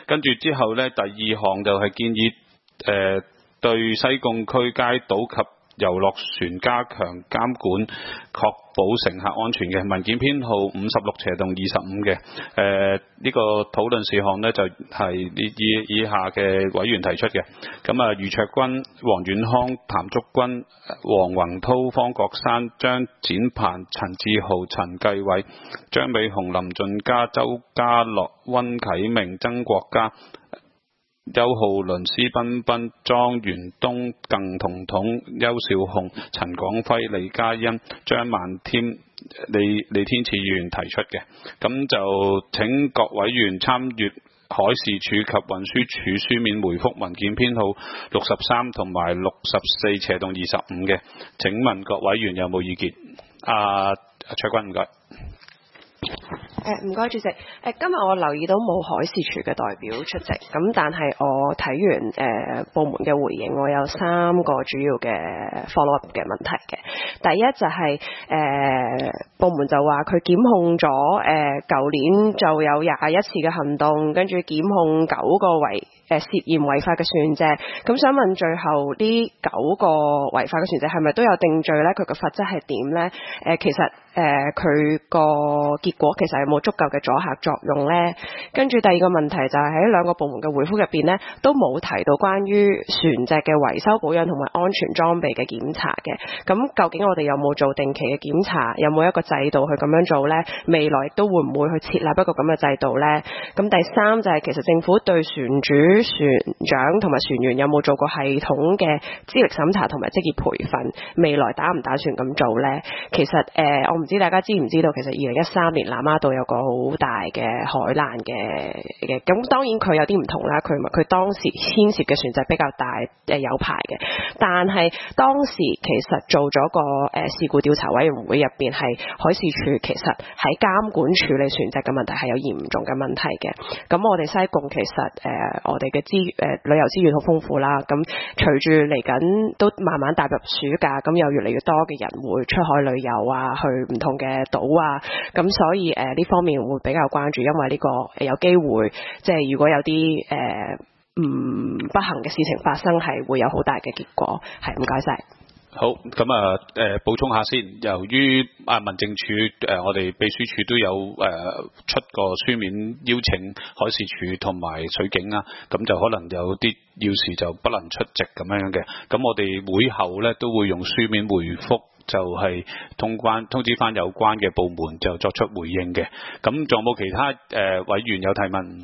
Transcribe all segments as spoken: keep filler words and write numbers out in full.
跟住之後咧，第二項就係建議誒、呃、對西貢區街島及遊樂船加強監管，確保乘客安全嘅。文件編號五十六斜洞二十五嘅。誒、呃、呢、這個討論事項呢，就係、是、以以下嘅委員提出嘅。咁啊，余卓君、黃遠康、譚竹君、黃宏濤、方國珊、張展鵬、陳志豪、陳繼偉、張美雄、林俊嘉、周家樂、溫啟明、曾國嘉、邱浩倫、施彬彬、莊元東、鄧彤彤、邱少雄、陳廣輝、李嘉欣、張萬添、李李天賜議員提出嘅。咁就請各委員參閱海事處及運輸署書面回覆文件編號六十三同埋六十四斜洞二十五嘅。請問各委員有冇意見？阿、啊、卓君唔該。 誒唔該主席，誒、呃、今日我留意到冇海事處嘅代表出席，咁但係我睇完誒、呃、部門嘅回應，我有三個主要嘅 follow up 嘅問題嘅。第一就係、是、誒、呃、部門就話佢檢控咗誒舊年就有廿一次嘅行動，跟住檢控九個違誒涉嫌違法嘅船隻，咁想問最後呢九個違法嘅船隻係咪都有定罪咧？佢嘅罰則係點咧？誒、呃、其實誒佢個結果其實係冇足夠嘅阻嚇作用咧。跟住第二個問題就係喺兩個部門嘅回覆入邊咧，都冇提到關於船隻嘅維修保養同埋安全裝備嘅檢查嘅。咁究竟我哋有冇做定期嘅檢查？有冇一個制度去咁樣做咧？未來亦都會唔會去設立一個咁嘅制度咧？咁第三就係其實政府對船主、船長同埋船員有冇做過系統嘅資歷審查同埋職業培訓？未來打唔打算咁做咧？其實誒、呃，我唔知大家知唔知道，其實二零一三年南丫島有個好大嘅海難嘅嘅，咁當然佢有啲唔同啦，佢佢當時牽涉嘅船隻比較大，誒有牌嘅，但係當時其實做咗個誒事故調查委員會入邊，係海事處其實喺監管處理船隻嘅問題係有嚴重嘅問題嘅。咁我哋西貢其實誒、呃、我哋嘅資誒旅遊資源好豐富啦，咁隨住嚟緊都慢慢踏入暑假，咁有越嚟越多嘅人會出海旅遊啊，去唔同嘅島啊，咁所以誒呢、呃、方面會比較關注，因為呢、這個誒有機會即係如果有啲誒唔不幸嘅事情發生，係會有好大嘅結果。係唔該晒。 好，咁啊，誒、呃、補充下先。由於啊民政處誒、呃，我哋秘書處都有誒、呃、出個書面邀請海事處同埋水警啊，咁就可能有啲要事就不能出席咁樣嘅。咁我哋會後咧都會用書面回覆，就係通關通知翻有關嘅部門就作出回應嘅。咁仲有冇其他誒、呃、委員有提問？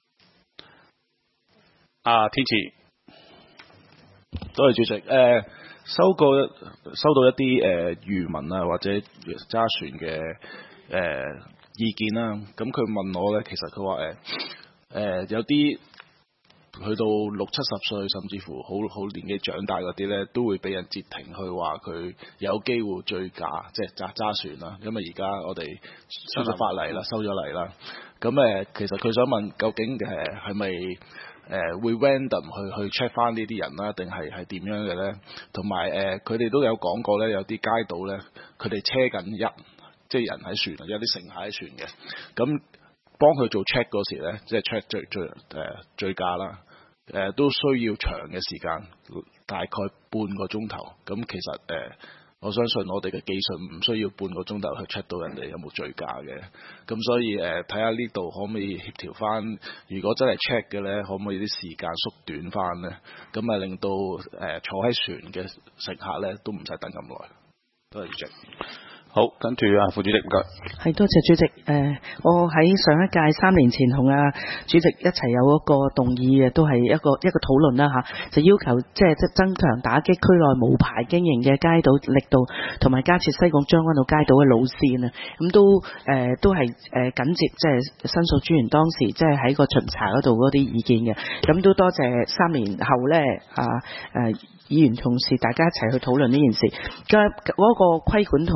啊，天賜， 多謝主席。誒、呃。收過收到一啲誒漁民啊或者揸船嘅誒、呃、意見啦，咁佢問我咧，其實佢話誒誒有啲去到六七十歲甚至乎好好年紀長大嗰啲咧，都會俾人截停去話佢有機會醉駕，即係揸揸船啦。因為而家我哋出咗法例啦，收咗例啦。咁誒、呃，其實佢想問究竟誒係咪？誒、呃、會 random 去去 check 翻呢啲人啦，定係係點樣嘅咧？同埋誒，佢、呃、哋都有講過咧，有啲街道咧，佢哋車緊人，即係人喺船，有啲乘客喺船嘅。咁幫佢做 check 嗰時咧，即係 check 最最誒醉駕啦，誒、呃、都需要長嘅時間，大概半個鐘頭。咁其實誒。呃我相信我哋嘅技術唔需要半個鐘頭去 check 到人哋有冇醉駕嘅，咁所以誒睇下呢度可唔可以協調翻？如果真係 check 嘅咧，可唔可以啲時間縮短翻咧？咁啊令到誒、呃、坐喺船嘅乘客咧都唔使等咁耐。多謝主席。 好，跟住啊，副主席唔該。 係多謝主席。誒、呃，我喺上一屆三年前同啊主席一齊有一個動議嘅，都係一個一個討論啦嚇，就要求即係即增強打擊區內無牌經營嘅街道力度，同埋加設西貢將軍澳街道嘅路線啊。咁都誒、呃、都係誒緊接即係申訴專員當時即係喺個巡查嗰度嗰啲意見嘅。咁都多謝三年後咧啊誒。議員同事大家一齊去討論呢件事，嗰、那個規管同完全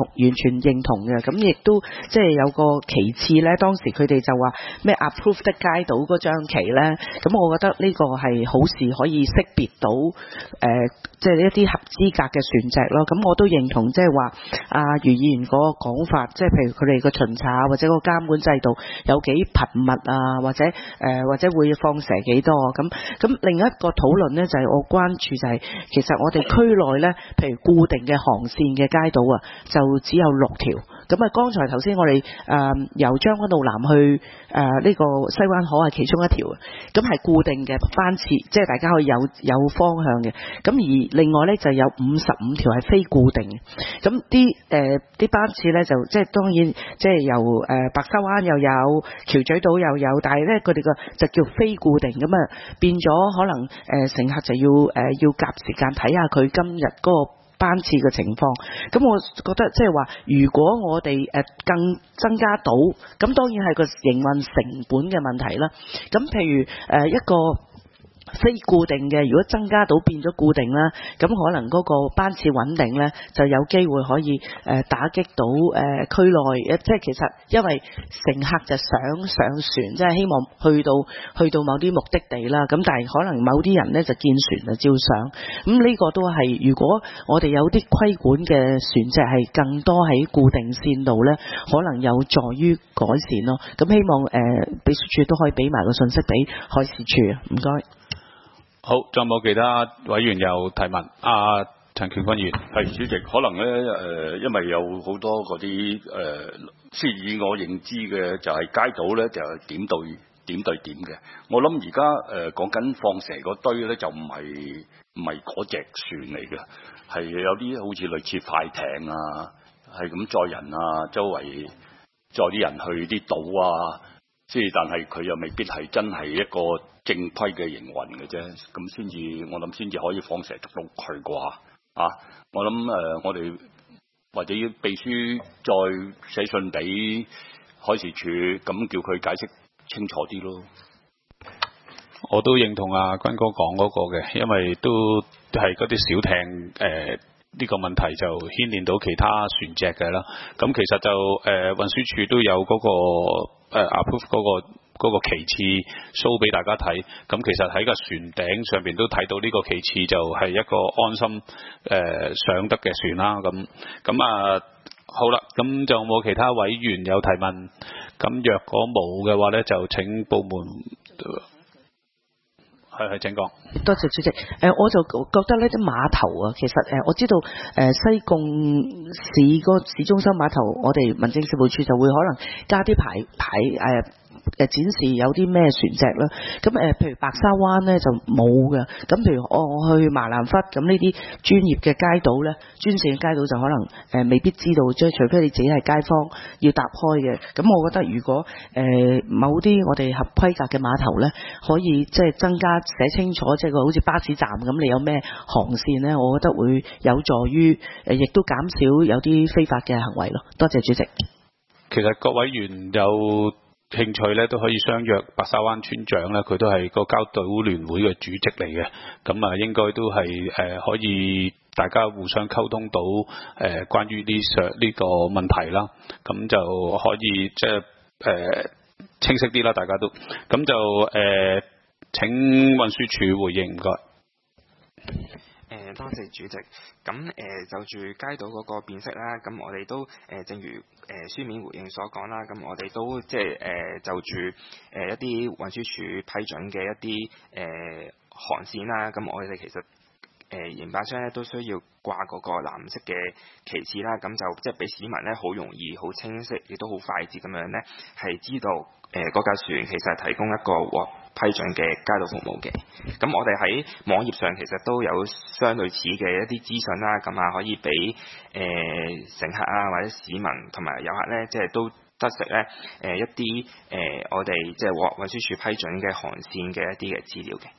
全認同嘅。咁亦都即係有個旗幟咧，當時佢哋就話咩 approved 街島嗰張旗咧，咁我覺得呢個係好事，可以識別到誒、呃、即係一啲合資格嘅船隻咯。咁我都認同即係話阿余議員嗰個講法，即係譬如佢哋個巡查或者個監管制度有幾頻密啊，或者誒、呃、或者會放蛇幾多咁。咁另一個討論呢，就係、是、我關注就係、是、其實我哋區內呢，譬如固定嘅航線嘅街道啊，就只有六條。咁啊，剛才頭先我哋誒、呃、由將軍澳南去誒呢、呃這個西灣河係其中一條，咁係固定嘅班次，即係大家可以有有方向嘅。咁而另外呢，就有五十五條係非固定嘅。咁啲誒啲班次呢，就即係當然即係由誒、呃、白沙灣又有橋咀島又有，但係呢，佢哋個就叫非固定，咁啊變咗可能誒、呃、乘客就要誒、呃、要夾時間睇下佢今日嗰個班次嘅情況。咁我覺得即係話，如果我哋誒更增加到，咁當然係個營運成本嘅問題啦。咁譬如誒一個非固定嘅，如果增加到變咗固定啦，咁可能嗰個班次穩定呢，就有機會可以誒打擊到誒區內，即係其實因為乘客就想上船，即係希望去到去到某啲目的地啦。咁但係可能某啲人呢，就見船就照上，咁呢個都係如果我哋有啲規管嘅船隻係更多喺固定線度呢，可能有助於改善咯。咁希望誒、呃、秘書處都可以俾埋個信息俾海事處啊，唔該。 好，仲有冇其他委員有提問？阿、啊、陳權坤議員， 係主席，可能咧誒、呃，因為有好多嗰啲誒，即、呃、以我認知嘅就係街道咧，就係點對點對點嘅。我諗而家誒講緊放蛇嗰堆咧，就唔係唔係嗰隻船嚟嘅，係有啲好似類似快艇啊，係咁載人啊，周圍載啲人去啲島啊。即係，但係佢又未必係真係一個正規嘅營運嘅啫，咁先至我諗先至可以放蛇捉到佢啩啊！我諗誒、呃，我哋或者要秘書再寫信俾海事處，咁叫佢解釋清楚啲咯。 我都認同阿君哥講嗰個嘅，因為都係嗰啲小艇誒。呃呢個問題就牽連到其他船隻嘅啦。咁其實就誒、呃、運輸署都有嗰、那個誒 approve 嗰個嗰、那個旗幟 show 俾大家睇。咁其實喺個船頂上邊都睇到呢個旗幟就係一個安心誒、呃、上得嘅船啦。咁咁啊好啦，咁就冇其他委員有提問。咁若果冇嘅話咧，就請部門。係係，請講。 多謝主席。誒、呃，我就覺得呢啲碼頭啊，其實誒、呃，我知道誒、呃、西貢市個市中心碼頭，我哋民政事務處就會可能加啲牌牌誒。呃誒展示有啲咩船隻啦，咁誒譬如白沙灣咧就冇嘅，咁譬如我我去麻蘭忽，咁呢啲專業嘅街道咧，專線嘅街道就可能誒、呃、未必知道，即係除非你自己係街坊要搭開嘅。咁我覺得如果誒、呃、某啲我哋合規格嘅碼頭咧，可以即係增加寫清楚，即係個好似巴士站咁，你有咩航線咧，我覺得會有助於誒，亦都減少有啲非法嘅行為咯。多謝主席。 其實各委員有興趣咧，都可以相約白沙灣村長咧，佢都係個郊島聯會嘅主席嚟嘅，咁啊應該都係誒、呃、可以大家互相溝通到誒、呃、關於呢上呢個問題啦，咁就可以即係誒清晰啲啦，大家都咁就誒、呃、請運輸署回應，唔該。 誒多謝主席，咁誒、呃、就住街道嗰個辨識啦，咁我哋都誒、呃、正如誒、呃、書面回應所講啦，咁我哋都即係誒就住誒、呃、一啲運輸署批准嘅一啲誒、呃、航線啦，咁我哋其實誒營辦商咧都需要掛嗰個藍色嘅旗幟啦，咁就即係俾市民咧好容易、好清晰，亦都好快捷咁樣咧係知道誒嗰架船其實係提供一個獲批准嘅街道服務嘅。咁我哋喺網頁上其實都有相類似嘅一啲資訊啦，咁啊可以俾誒、呃、乘客啊或者市民同埋遊客咧，即係都得悉咧誒一啲誒、呃、我哋即係獲運輸署批准嘅航線嘅一啲嘅資料嘅。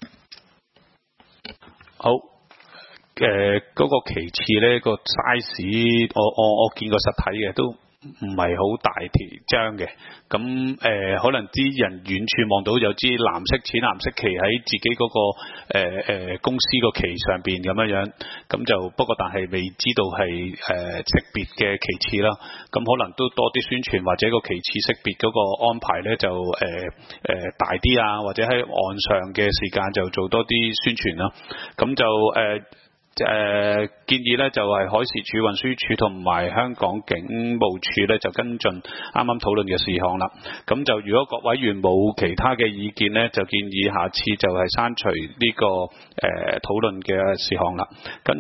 好。誒嗰、呃那個旗幟咧個 size，我我我見過實體嘅，都唔係好大條張嘅，咁誒、呃、可能啲人遠處望到有支藍色淺藍色旗喺自己嗰、個誒、呃、公司個旗上邊咁樣樣，咁就不過但係未知道係誒、呃、識別嘅旗幟啦，咁可能都多啲宣傳或者個旗幟識別嗰個安排咧就誒誒、呃呃、大啲啊，或者喺岸上嘅時間就做多啲宣傳啦，咁就誒。呃誒、呃、建議咧就係、是、海事處、運輸處同埋香港警務處咧就跟進啱啱討論嘅事項啦。咁就如果各委員冇其他嘅意見咧，就建議下次就係刪除呢、這個誒、呃、討論嘅事項啦。跟